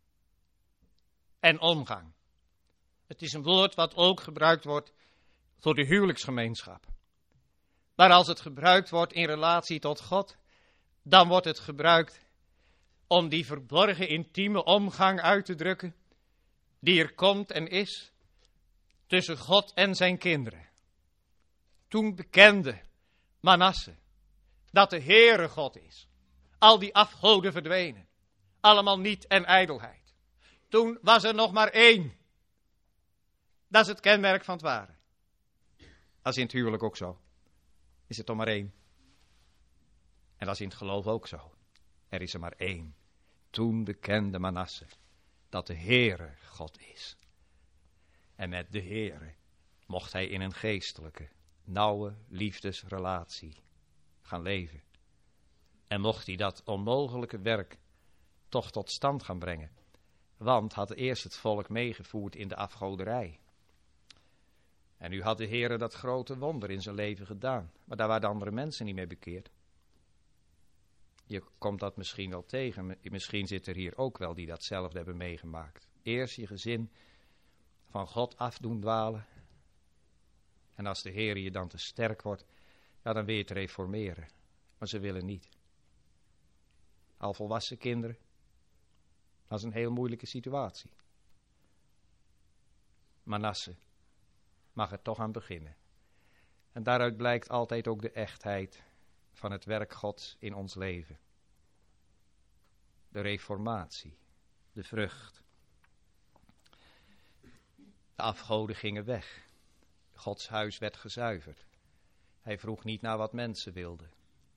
En omgang. Het is een woord wat ook gebruikt wordt voor de huwelijksgemeenschap. Maar als het gebruikt wordt in relatie tot God, dan wordt het gebruikt om die verborgen intieme omgang uit te drukken, die er komt en is tussen God en zijn kinderen. Toen bekende Manasse dat de Heere God is. Al die afgoden verdwenen. Allemaal niet en ijdelheid. Toen was er nog maar één. Dat is het kenmerk van het ware. Dat is in het huwelijk ook zo. Is het er maar één. En dat is in het geloof ook zo. Er is er maar één. Toen bekende Manasse dat de Heere God is. En met de Heere mocht hij in een geestelijke, nauwe liefdesrelatie gaan leven. En mocht hij dat onmogelijke werk toch tot stand gaan brengen. Want had eerst het volk meegevoerd in de afgoderij. En nu had de Heere dat grote wonder in zijn leven gedaan. Maar daar waren de andere mensen niet mee bekeerd. Je komt dat misschien wel tegen. Misschien zit er hier ook wel die datzelfde hebben meegemaakt. Eerst je gezin van God af doen dwalen. En als de Heer je dan te sterk wordt, ja, dan wil je het reformeren. Maar ze willen niet. Al volwassen kinderen. Dat is een heel moeilijke situatie. Manasse mag er toch aan beginnen. En daaruit blijkt altijd ook de echtheid van het werk Gods in ons leven. De reformatie, de vrucht. De afgoden gingen weg. Gods huis werd gezuiverd. Hij vroeg niet naar wat mensen wilden.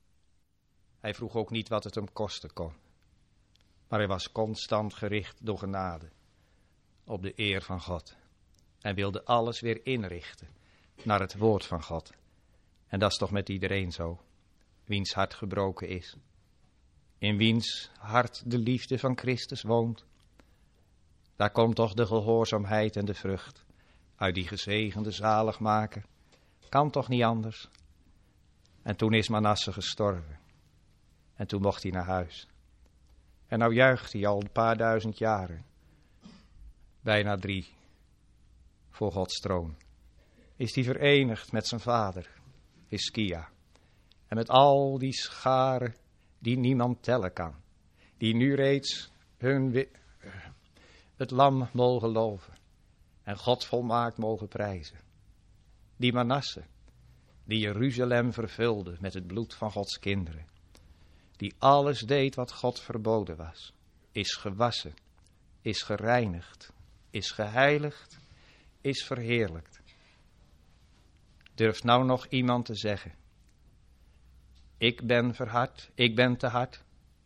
Hij vroeg ook niet wat het hem kosten kon. Maar hij was constant gericht door genade op de eer van God. En wilde alles weer inrichten naar het woord van God. En dat is toch met iedereen zo. Wiens hart gebroken is. In wiens hart de liefde van Christus woont. Daar komt toch de gehoorzaamheid en de vrucht uit die gezegende zaligmaker. Kan toch niet anders. En toen is Manasse gestorven. En toen mocht hij naar huis. En nou juicht hij al een paar duizend jaren. Bijna drie. Voor Gods troon. Is hij verenigd met zijn vader, Hiskia. En met al die scharen die niemand tellen kan. Die nu reeds hun wi- het lam mogen loven. En God volmaakt mogen prijzen. Die Manasse, die Jeruzalem vervulde met het bloed van Gods kinderen. Die alles deed wat God verboden was. Is gewassen, is gereinigd, is geheiligd, is verheerlijkt. Durft nou nog iemand te zeggen: ik ben verhard, ik ben te hard?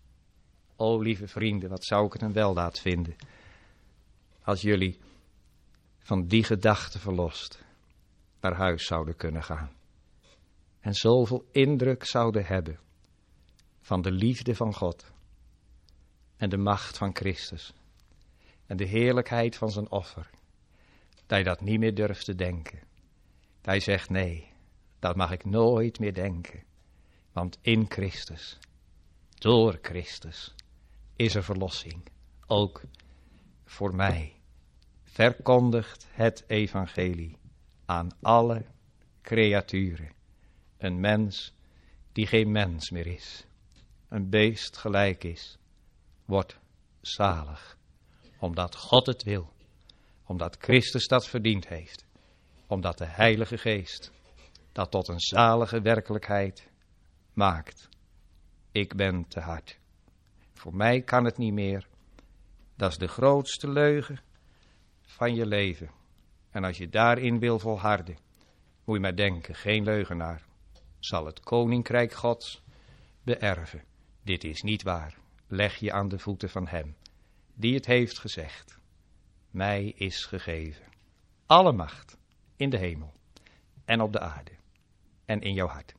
O lieve vrienden, wat zou ik het een weldaad vinden als jullie van die gedachte verlost naar huis zouden kunnen gaan. En zoveel indruk zouden hebben van de liefde van God en de macht van Christus en de heerlijkheid van zijn offer, dat je dat niet meer durft te denken. Dat je zegt: nee, dat mag ik nooit meer denken. Want in Christus, door Christus, is er verlossing. Ook voor mij. Verkondigt het evangelie aan alle creaturen. Een mens die geen mens meer is. Een beest gelijk is. Wordt zalig. Omdat God het wil. Omdat Christus dat verdiend heeft. Omdat de Heilige Geest dat tot een zalige werkelijkheid maakt. Ik ben te hard. Voor mij kan het niet meer. Dat is de grootste leugen van je leven. En als je daarin wil volharden, moet je maar denken: geen leugenaar zal het koninkrijk Gods beërven. Dit is niet waar. Leg je aan de voeten van hem die het heeft gezegd: mij is gegeven alle macht in de hemel en op de aarde en in jouw hart.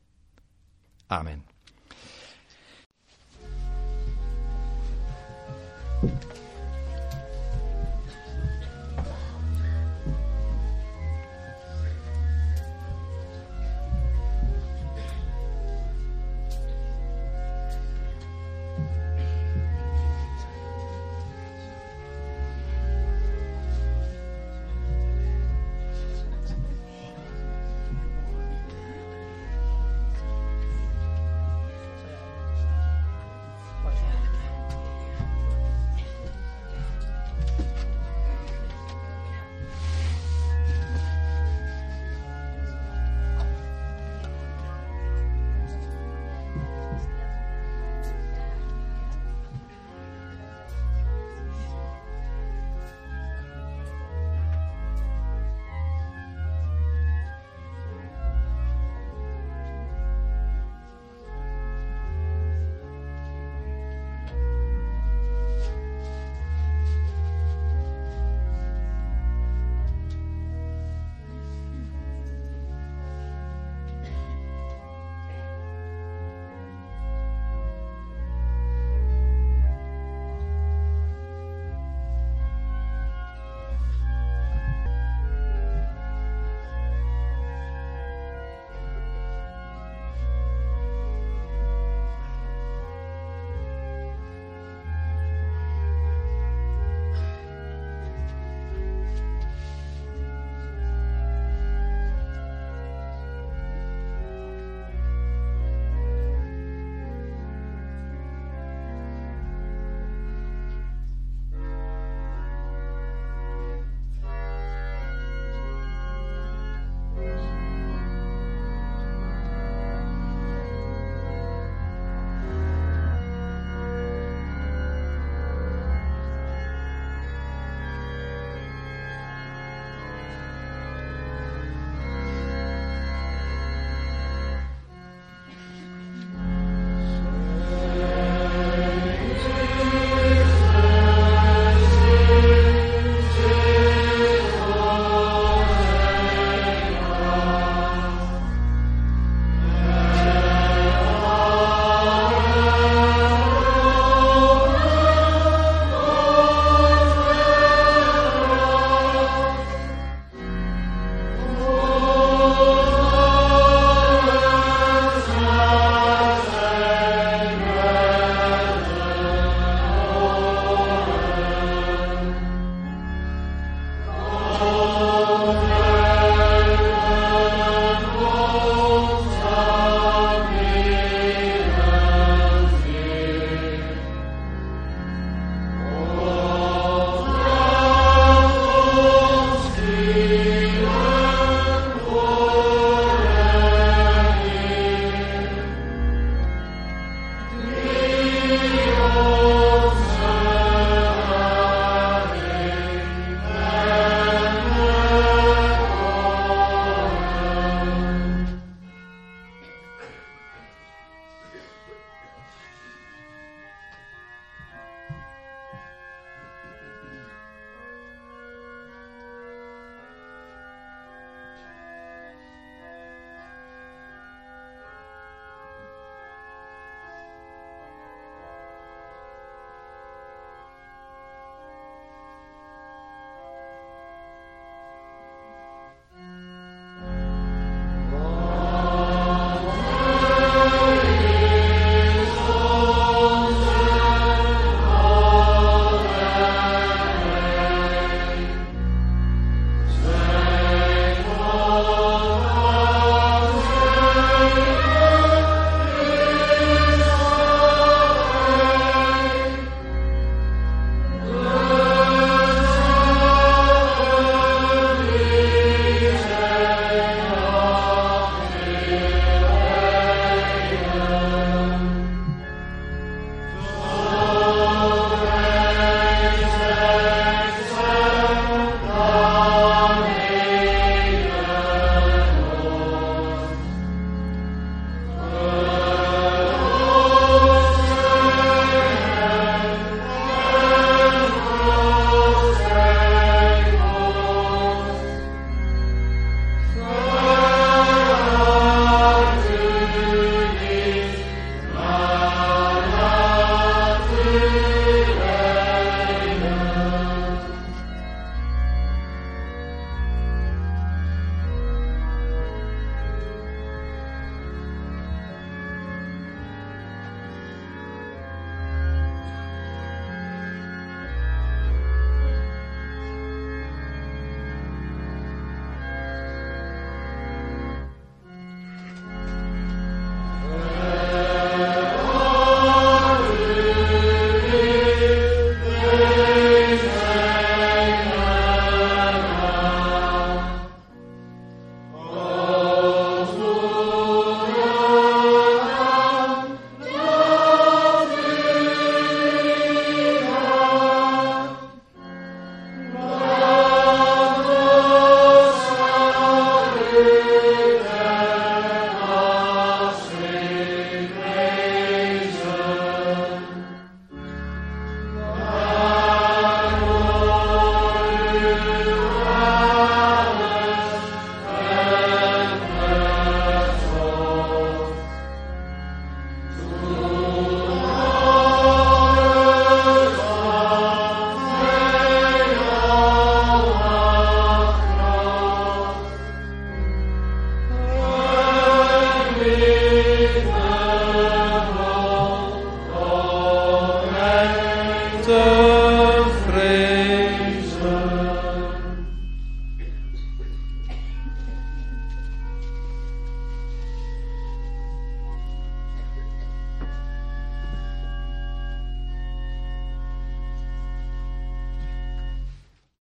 Amen.